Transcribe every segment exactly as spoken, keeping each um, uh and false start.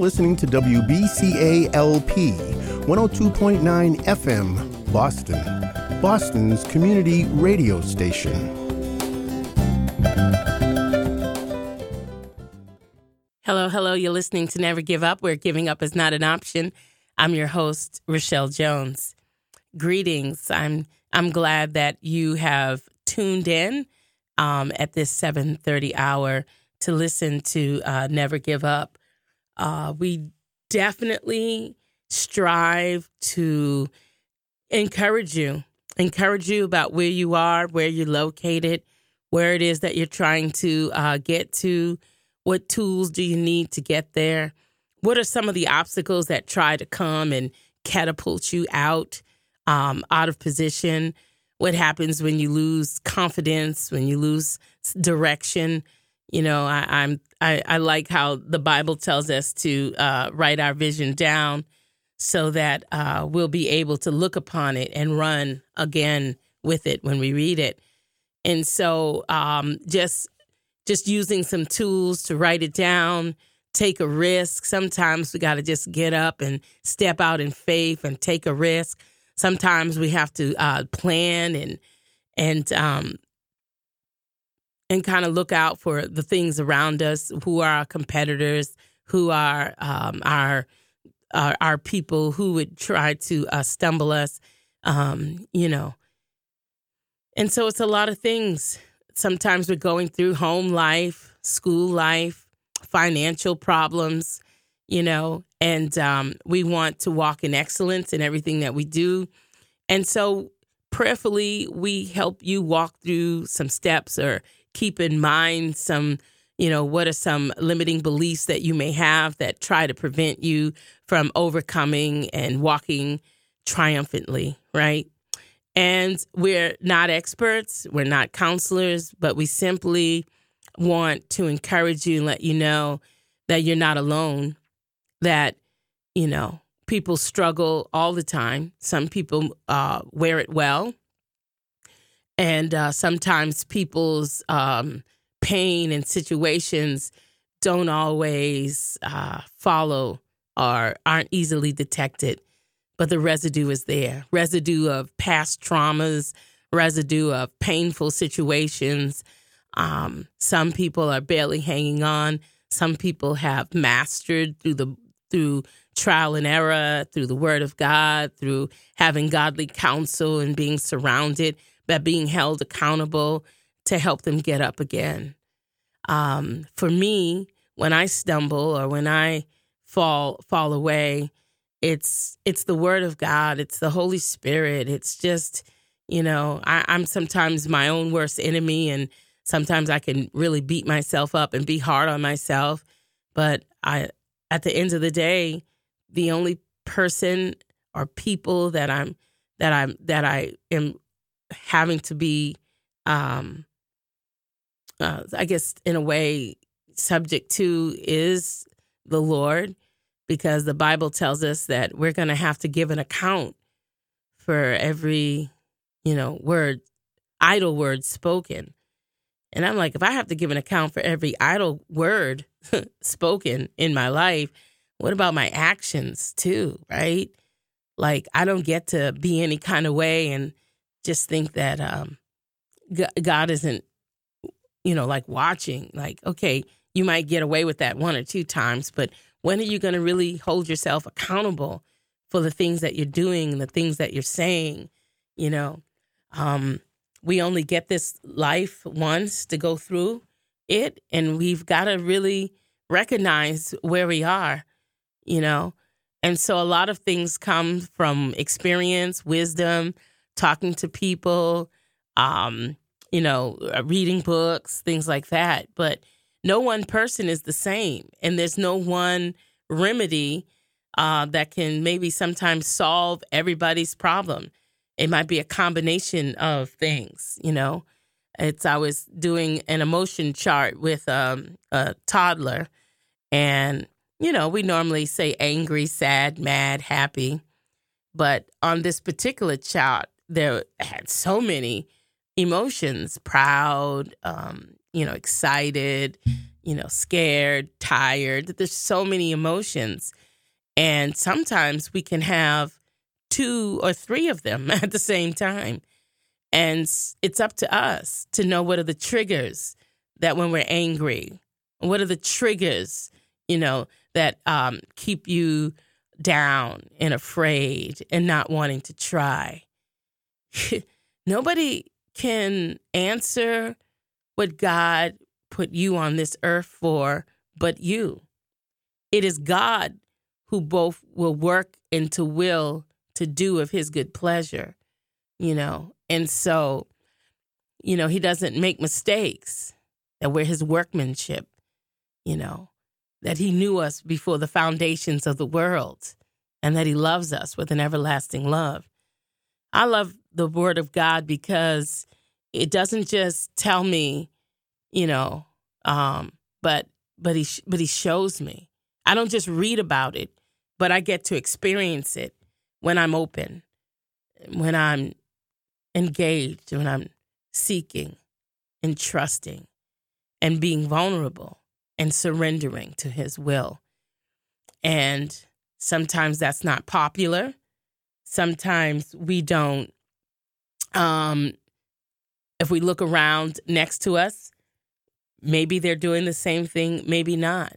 listening to W B C A L P one oh two point nine F M, Boston, Boston's community radio station. Hello, hello. You're listening to Never Give Up, where giving up is not an option. I'm your host, Rochelle Jones. Greetings. I'm I'm glad that you have tuned in um, at this seven thirty hour to listen to uh, Never Give Up. Uh, we definitely strive to encourage you, encourage you about where you are, where you're located, where it is that you're trying to uh, get to. What tools do you need to get there? What are some of the obstacles that try to come and catapult you out, um, out of position? What happens when you lose confidence, when you lose direction? You know, I, I'm I, I like how the Bible tells us to uh, write our vision down so that uh, we'll be able to look upon it and run again with it when we read it. And so um, just just using some tools to write it down, take a risk. Sometimes we got to just get up and step out in faith and take a risk. Sometimes we have to uh, plan and and um, and kind of look out for the things around us, who are our competitors, who are um, our, our our people who would try to uh, stumble us, um, you know. And so it's a lot of things. Sometimes we're going through home life, school life, financial problems, you know, and um, we want to walk in excellence in everything that we do. And so prayerfully, we help you walk through some steps or keep in mind some, you know, what are some limiting beliefs that you may have that try to prevent you from overcoming and walking triumphantly, right? And we're not experts, we're not counselors, but we simply want to encourage you and let you know that you're not alone, that, you know, people struggle all the time. Some people uh, wear it well. And uh, sometimes people's um, pain and situations don't always uh, follow or aren't easily detected. But the residue is there, residue of past traumas, residue of painful situations. Um, some people are barely hanging on. Some people have mastered through the through trial and error, through the Word of God, through having godly counsel and being surrounded by being held accountable to help them get up again. Um, for me, when I stumble or when I fall fall away, It's it's the Word of God. It's the Holy Spirit. It's just, you know, I, I'm sometimes my own worst enemy, and sometimes I can really beat myself up and be hard on myself. But I, at the end of the day, the only person or people that I'm that I'm that I am having to be, um, uh, I guess, in a way, subject to is the Lord. Because the Bible tells us that we're going to have to give an account for every, you know, word, idle word spoken. And I'm like, if I have to give an account for every idle word spoken in my life, what about my actions too, right? Like, I don't get to be any kind of way and just think that um, God isn't, you know, like watching. Like, okay, you might get away with that one or two times, but when are you going to really hold yourself accountable for the things that you're doing and the things that you're saying? You know, um, we only get this life once to go through it, and we've got to really recognize where we are, you know. And so a lot of things come from experience, wisdom, talking to people, um, you know, reading books, things like that. But no one person is the same, and there's no one remedy uh, that can maybe sometimes solve everybody's problem. It might be a combination of things, you know. It's I was doing an emotion chart with um, a toddler, and, you know, we normally say angry, sad, mad, happy. But on this particular chart, there had so many emotions, proud, um, you know, excited, you know, scared, tired. There's so many emotions. And sometimes we can have two or three of them at the same time. And it's up to us to know what are the triggers that when we're angry, what are the triggers, you know, that um, keep you down and afraid and not wanting to try. Nobody can answer what God put you on this earth for but you. It is God who both will work and to will to do of his good pleasure, you know. And so, you know, he doesn't make mistakes, that we're his workmanship, you know, that he knew us before the foundations of the world and that he loves us with an everlasting love. I love the word of God because it doesn't just tell me, you know, um, but but he but he shows me. I don't just read about it, but I get to experience it when I'm open, when I'm engaged, when I'm seeking and trusting and being vulnerable and surrendering to his will. And sometimes that's not popular. Sometimes we don't, um, if we look around next to us, maybe they're doing the same thing, maybe not.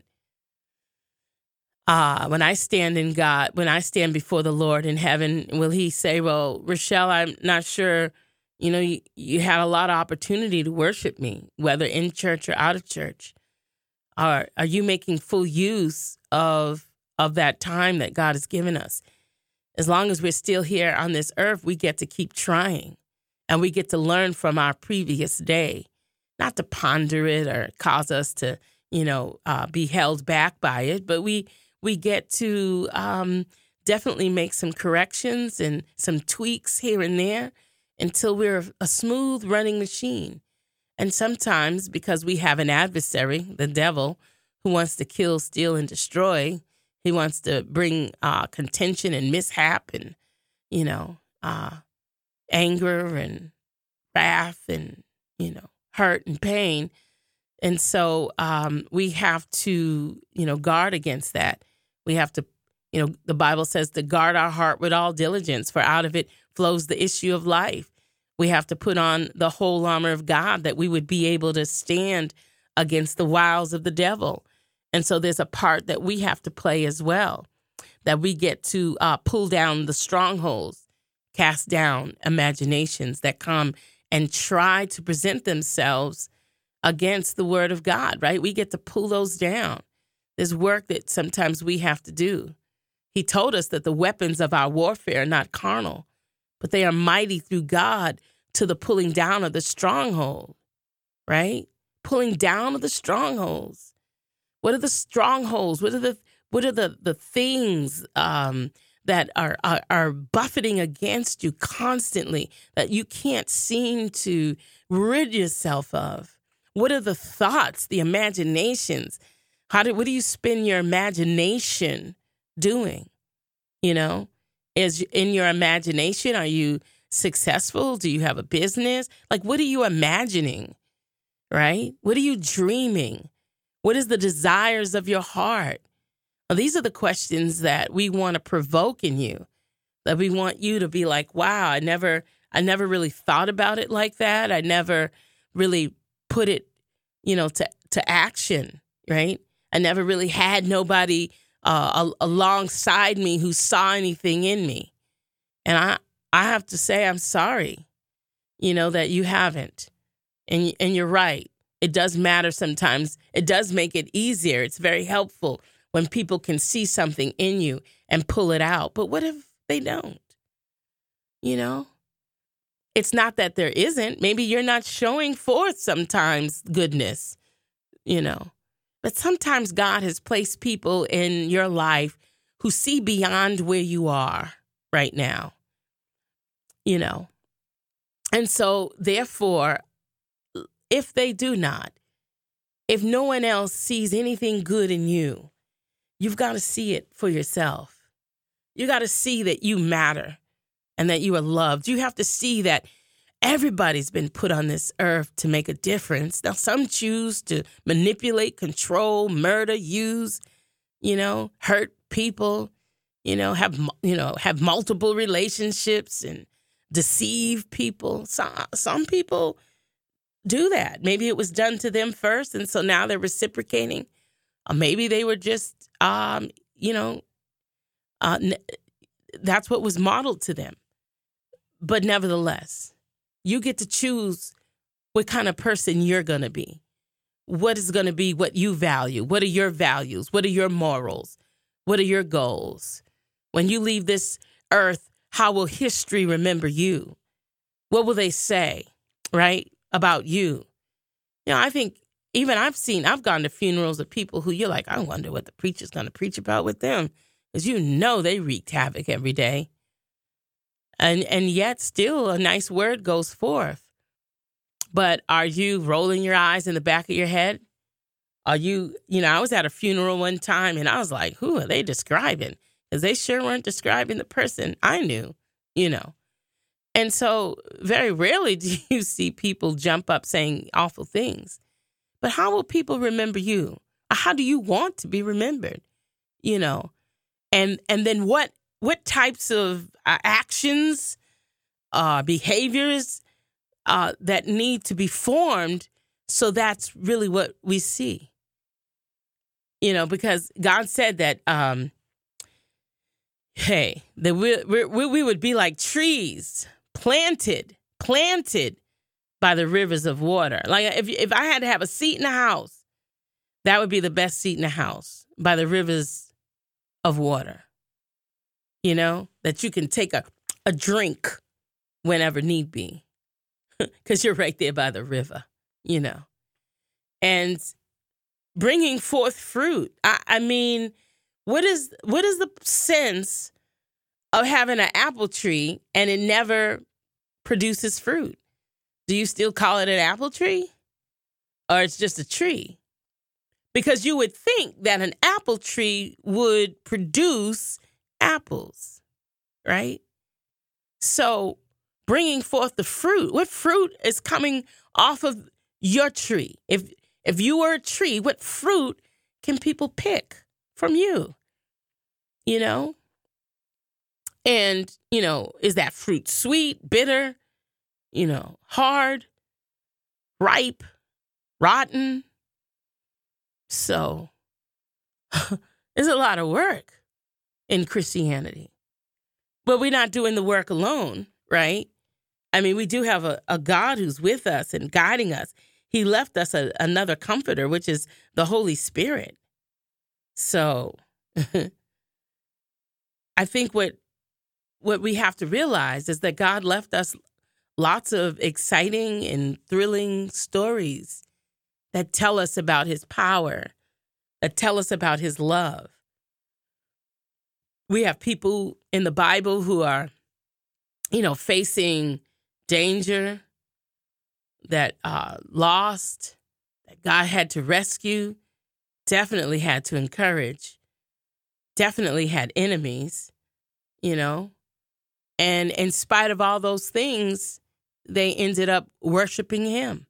Uh, when I stand in God, when I stand before the Lord in heaven, will he say, well, Rochelle, I'm not sure, you know, you, you had a lot of opportunity to worship me, whether in church or out of church. Are, are you making full use of, of that time that God has given us? As long as we're still here on this earth, we get to keep trying and we get to learn from our previous day, not to ponder it or cause us to, you know, uh, be held back by it, but we we get to um, definitely make some corrections and some tweaks here and there until we're a smooth running machine. And sometimes because we have an adversary, the devil, who wants to kill, steal, and destroy, he wants to bring uh, contention and mishap and, you know, uh, anger and wrath and, you know, hurt and pain. And so um, we have to, you know, guard against that. We have to, you know, the Bible says to guard our heart with all diligence, for out of it flows the issue of life. We have to put on the whole armor of God that we would be able to stand against the wiles of the devil. And so there's a part that we have to play as well, that we get to uh, pull down the strongholds, cast down imaginations that come and try to present themselves against the word of God, right? We get to pull those down. There's work that sometimes we have to do. He told us that the weapons of our warfare are not carnal, but they are mighty through God to the pulling down of the stronghold, right? Pulling down of the strongholds. What are the strongholds? What are the what are the the things um, that are, are are buffeting against you constantly that you can't seem to rid yourself of? What are the thoughts, the imaginations? How do what do you spend your imagination doing? You know, is in your imagination, are you successful? Do you have a business? Like, what are you imagining? Right? What are you dreaming? What is the desires of your heart? Well, these are the questions that we want to provoke in you, that we want you to be like, wow, I never, I never really thought about it like that. I never really put it, you know, to, to action, right? I never really had nobody uh, alongside me who saw anything in me. And I, I have to say, I'm sorry, you know, that you haven't. And, and you're right. It does matter sometimes. It does make it easier. It's very helpful when people can see something in you and pull it out. But what if they don't? You know? It's not that there isn't. Maybe you're not showing forth sometimes goodness, you know. But sometimes God has placed people in your life who see beyond where you are right now, you know. And so, therefore, if they do not, if no one else sees anything good in you, you've got to see it for yourself. You got to see that you matter and that you are loved. You have to see that Everybody's been put on this earth to make a difference. Now, some choose to manipulate, control, murder, use, you know, hurt people, you know, have, you know, have multiple relationships and deceive people. Some, some people do that. Maybe it was done to them first, and so now they're reciprocating. Or maybe they were just, um, you know, uh, that's what was modeled to them. But nevertheless, you get to choose what kind of person you're going to be. What is going to be what you value? What are your values? What are your morals? What are your goals? When you leave this earth, how will history remember you? What will they say, right, about you? You know, I think even I've seen, I've gone to funerals of people who you're like, I wonder what the preacher's going to preach about with them. Because you know they wreaked havoc every day. And and yet still a nice word goes forth. But are you rolling your eyes in the back of your head? Are you, you know, I was at a funeral one time and I was like, who are they describing? Because they sure weren't describing the person I knew, you know. And so very rarely do you see people jump up saying awful things. But how will people remember you? How do you want to be remembered? You know, and and then what what types of uh, actions, uh, behaviors uh, that need to be formed so that's really what we see. You know, because God said that, um, hey, that we, we, we would be like trees planted, planted by the rivers of water. Like if if I had to have a seat in the house, that would be the best seat in the house, by the rivers of water. You know, that you can take a, a drink whenever need be, because you're right there by the river, you know. And bringing forth fruit. I, I mean, what is what is the sense of having an apple tree and it never produces fruit? Do you still call it an apple tree? Or it's just a tree? Because you would think that an apple tree would produce apples, right? So bringing forth the fruit, what fruit is coming off of your tree? If if you were a tree, what fruit can people pick from you? You know? And, you know, is that fruit sweet, bitter, you know, hard, ripe, rotten? So there's a lot of work in Christianity. But we're not doing the work alone, right? I mean, we do have a, a God who's with us and guiding us. He left us a, another comforter, which is the Holy Spirit. So I think what what we have to realize is that God left us lots of exciting and thrilling stories that tell us about his power, that tell us about his love. We have people in the Bible who are, you know, facing danger, that uh, lost, that God had to rescue, definitely had to encourage, definitely had enemies, you know. And in spite of all those things, they ended up worshiping him,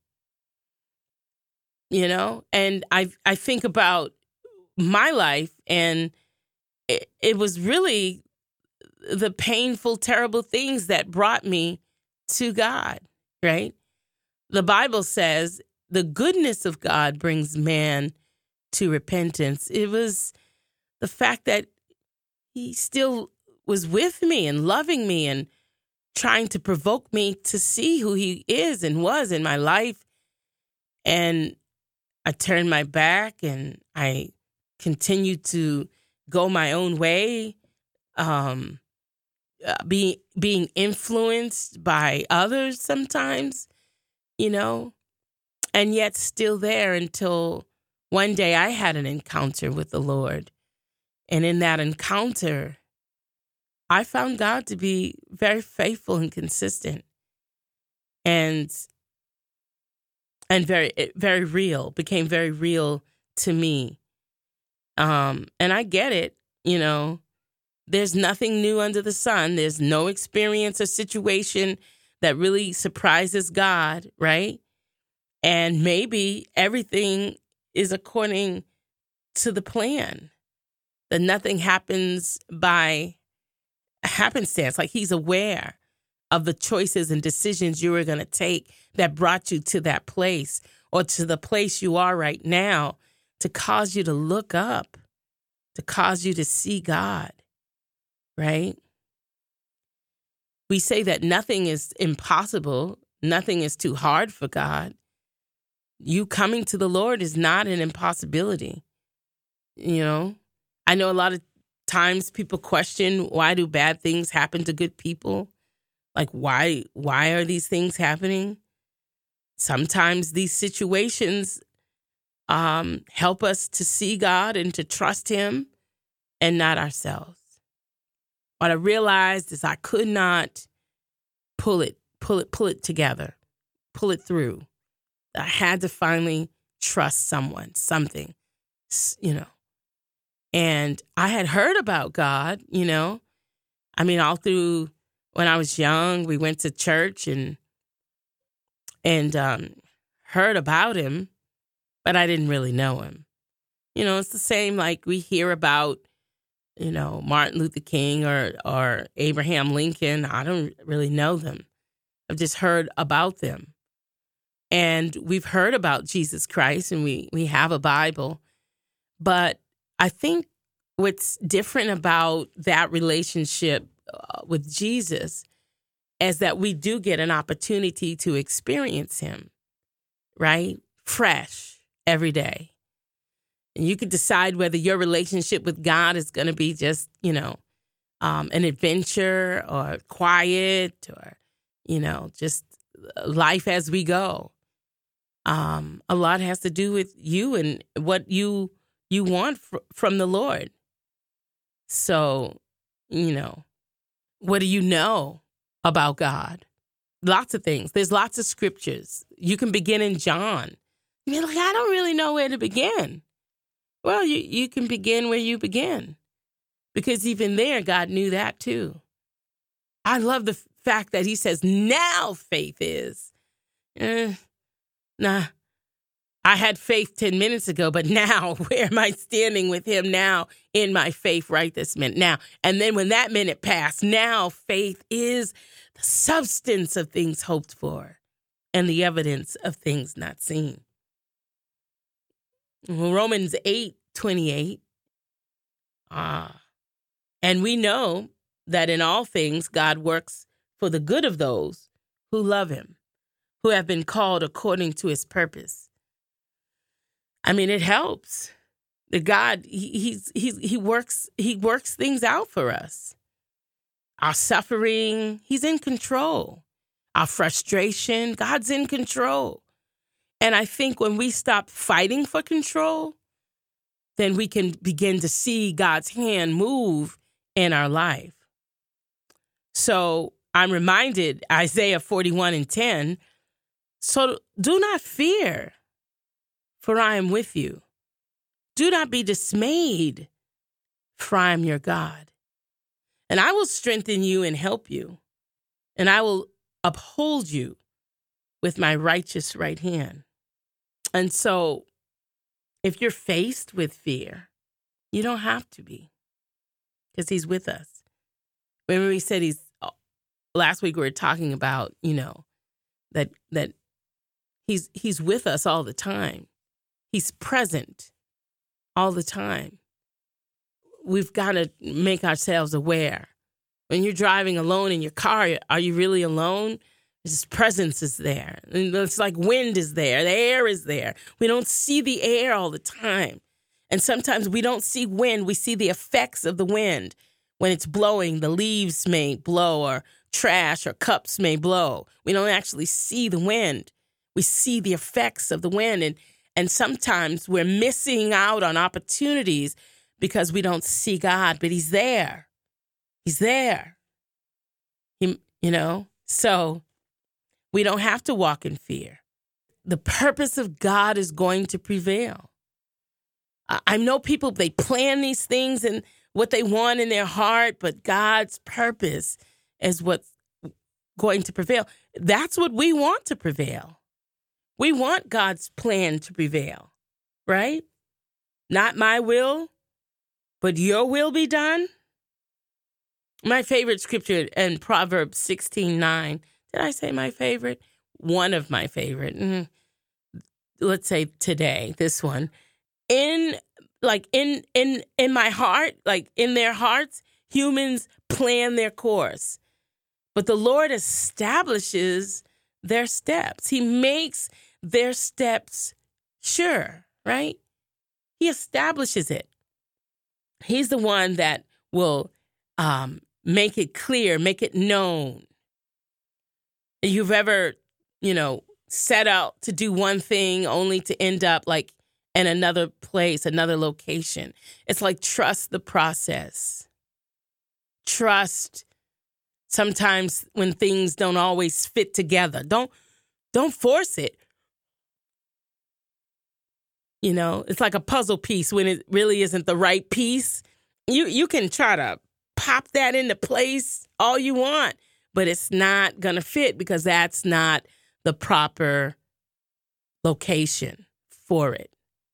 you know. And I I think about my life, and it, it was really the painful, terrible things that brought me to God, right? The Bible says the goodness of God brings man to repentance. It was the fact that he still was with me and loving me and trying to provoke me to see who he is and was in my life. And I turned my back and I continued to go my own way, um, uh, be, being influenced by others sometimes, you know, and yet still there until one day I had an encounter with the Lord. And in that encounter, I found God to be very faithful and consistent and and very, very real, became very real to me. Um, and I get it, you know, there's nothing new under the sun. There's no experience or situation that really surprises God, right? And maybe everything is according to the plan, that nothing happens by happenstance. Like he's aware of the choices and decisions you were going to take that brought you to that place or to the place you are right now to cause you to look up, to cause you to see God, right? We say that nothing is impossible. Nothing is too hard for God. You coming to the Lord is not an impossibility. You know, I know a lot of times people question, why do bad things happen to good people? Like, why, why are these things happening? Sometimes these situations um, help us to see God and to trust him and not ourselves. What I realized is I could not pull it, pull it, pull it together, pull it through. I had to finally trust someone, something, you know. And I had heard about God, you know. I mean, all through when I was young, we went to church and and um, heard about him, but I didn't really know him. You know, it's the same like we hear about, you know, Martin Luther King or or Abraham Lincoln. I don't really know them. I've just heard about them. And we've heard about Jesus Christ, and we, we have a Bible. But I think what's different about that relationship uh, with Jesus is that we do get an opportunity to experience him, right? Fresh every day. And you could decide whether your relationship with God is going to be just, you know, um, an adventure or quiet or, you know, just life as we go. Um, a lot has to do with you and what you you want fr- from the Lord. So, you know, what do you know about God? Lots of things. There's lots of scriptures. You can begin in John. You're like, I don't really know where to begin. Well, you, you can begin where you begin. Because even there, God knew that too. I love the fact that he says, now faith is. Eh, nah, I had faith ten minutes ago, but now where am I standing with him now in my faith right this minute now? And then when that minute passed, now faith is the substance of things hoped for and the evidence of things not seen. Romans eight twenty-eight. Ah, and we know that in all things God works for the good of those who love him, who have been called according to his purpose. I mean, it helps. The God, he, he's, he's, he works, he works things out for us. Our suffering, he's in control. Our frustration, God's in control. And I think when we stop fighting for control, then we can begin to see God's hand move in our life. So I'm reminded, Isaiah forty-one and ten, so do not fear, for I am with you. Do not be dismayed, for I am your God. And I will strengthen you and help you, and I will uphold you with my righteous right hand. And so if you're faced with fear, you don't have to be, because he's with us. Remember we said he's, last week we were talking about, you know, that that he's he's with us all the time. He's present all the time. We've got to make ourselves aware. When you're driving alone in your car, are you really alone? His presence is there. And it's like wind is there. The air is there. We don't see the air all the time. And sometimes we don't see wind. We see the effects of the wind. When it's blowing, the leaves may blow or trash or cups may blow. We don't actually see the wind. We see the effects of the wind. And, and sometimes we're missing out on opportunities because we don't see God, but he's there. He's there. He, you know, so we don't have to walk in fear. The purpose of God is going to prevail. I, I know people, they plan these things and what they want in their heart, but God's purpose is what's going to prevail. that's what we want to prevail. We want God's plan to prevail, right? Not my will, but your will be done. My favorite scripture in Proverbs sixteen nine. Did I say my favorite? One of my favorite. Mm, let's say today, this one. In like in in in my heart, like in their hearts, humans plan their course. But the Lord establishes their steps. He makes their steps sure, right? He establishes it. He's the one that will um, make it clear, make it known. If you've ever, you know, set out to do one thing only to end up like in another place, another location. It's like trust the process. Trust sometimes when things don't always fit together. Don't don't force it. You know, it's like a puzzle piece when it really isn't the right piece. You you can try to pop that into place all you want, but it's not going to fit because that's not the proper location for it.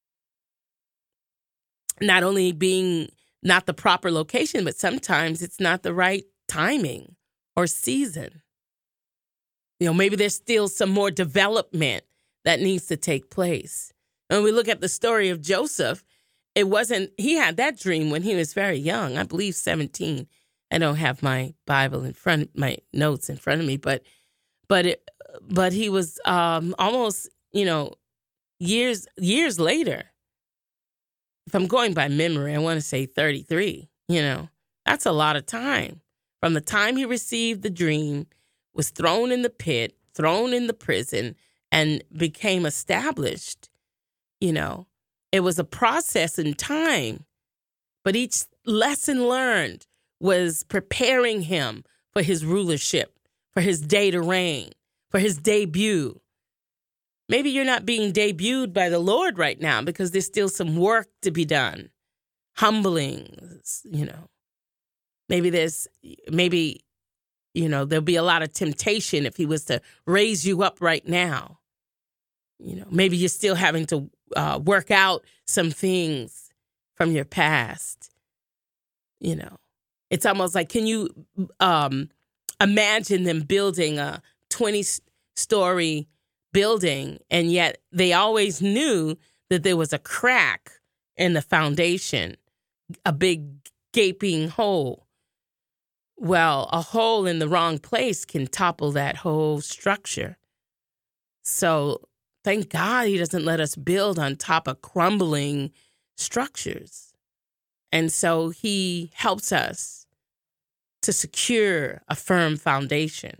Not only being not the proper location, but sometimes it's not the right timing or season. You know, maybe there's still some more development that needs to take place. And when we look at the story of Joseph, it wasn't, he had that dream when he was very young, I believe seventeen. I don't have my Bible in front, my notes in front of me, but but it, but he was um, almost, you know, years years later. If I'm going by memory, I want to say thirty-three, you know, that's a lot of time. From the time he received the dream, was thrown in the pit, thrown in the prison, and became established, you know, it was a process in time. But each lesson learned was preparing him for his rulership, for his day to reign, for his debut. Maybe you're not being debuted by the Lord right now because there's still some work to be done. Humbling, you know. Maybe there's, maybe, you know, there'll be a lot of temptation if he was to raise you up right now. You know, maybe you're still having to uh, work out some things from your past. You know, it's almost like, can you um, imagine them building a twenty-story building, and yet they always knew that there was a crack in the foundation, a big gaping hole. Well, a hole in the wrong place can topple that whole structure. So thank God he doesn't let us build on top of crumbling structures. And so he helps us to secure a firm foundation.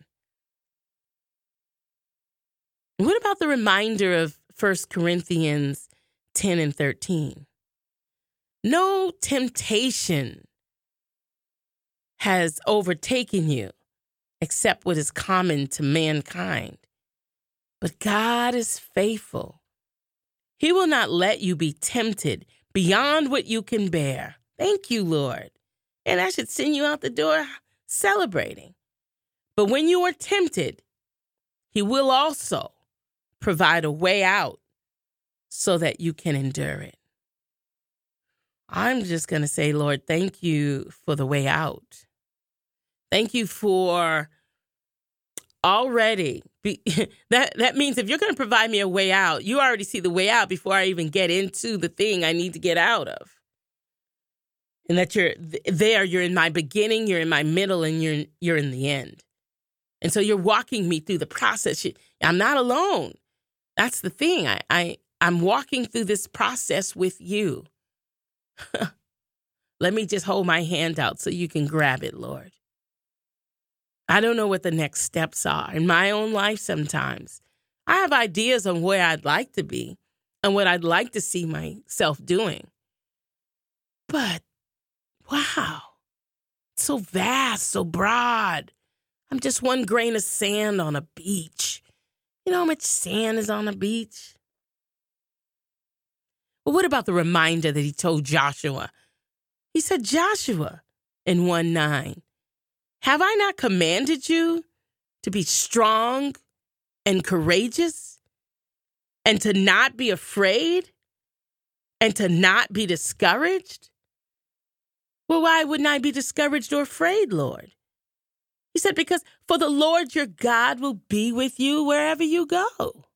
What about the reminder of First Corinthians ten and thirteen? No temptation has overtaken you except what is common to mankind. But God is faithful. He will not let you be tempted beyond what you can bear. Thank you, Lord. And I should send you out the door celebrating. But when you are tempted, he will also provide a way out so that you can endure it. I'm just going to say, Lord, thank you for the way out. Thank you for already. Be, that, that means if you're going to provide me a way out, you already see the way out before I even get into the thing I need to get out of. And that you're there, you're in my beginning, you're in my middle, and you're, you're in the end. And so you're walking me through the process. I'm not alone. That's the thing. I, I, I'm walking through this process with you. Let me just hold my hand out so you can grab it, Lord. I don't know what the next steps are in my own life sometimes. I have ideas on where I'd like to be and what I'd like to see myself doing. But, wow, so vast, so broad. I'm just one grain of sand on a beach. You know how much sand is on a beach? But what about the reminder that he told Joshua? He said, Joshua, in one nine, have I not commanded you to be strong and courageous and to not be afraid and to not be discouraged? Well, why wouldn't I be discouraged or afraid, Lord? He said, because for the Lord your God will be with you wherever you go.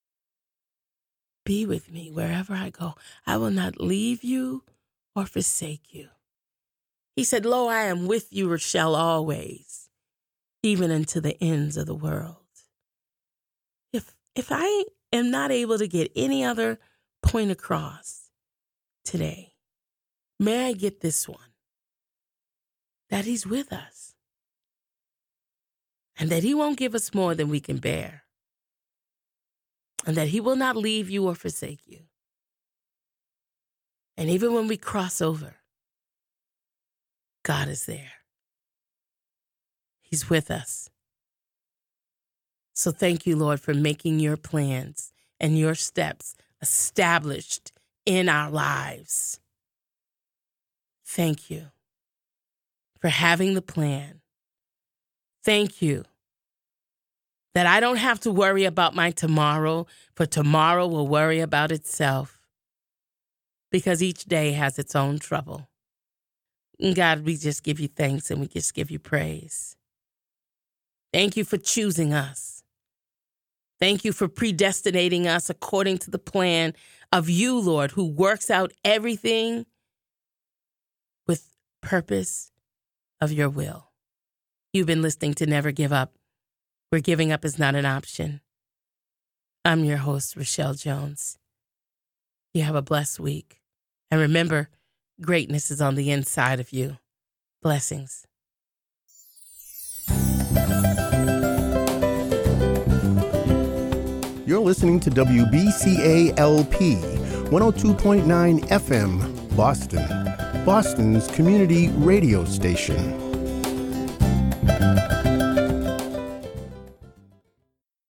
Be with me wherever I go. I will not leave you or forsake you. He said, lo, I am with you, Rochelle, always, even unto the ends of the world. If, if I am not able to get any other point across today, may I get this one, that he's with us and that he won't give us more than we can bear and that he will not leave you or forsake you. And even when we cross over, God is there. He's with us. So thank you, Lord, for making your plans and your steps established in our lives. Thank you for having the plan. Thank you that I don't have to worry about my tomorrow, for tomorrow will worry about itself, because each day has its own trouble. And God, we just give you thanks and we just give you praise. Thank you for choosing us. Thank you for predestinating us according to the plan of you, Lord, who works out everything with purpose of your will. You've been listening to Never Give Up, where giving up is not an option. I'm your host, Rochelle Jones. You have a blessed week. And remember, greatness is on the inside of you. Blessings. You're listening to W B C A L P, one oh two point nine F M, Boston, Boston's community radio station.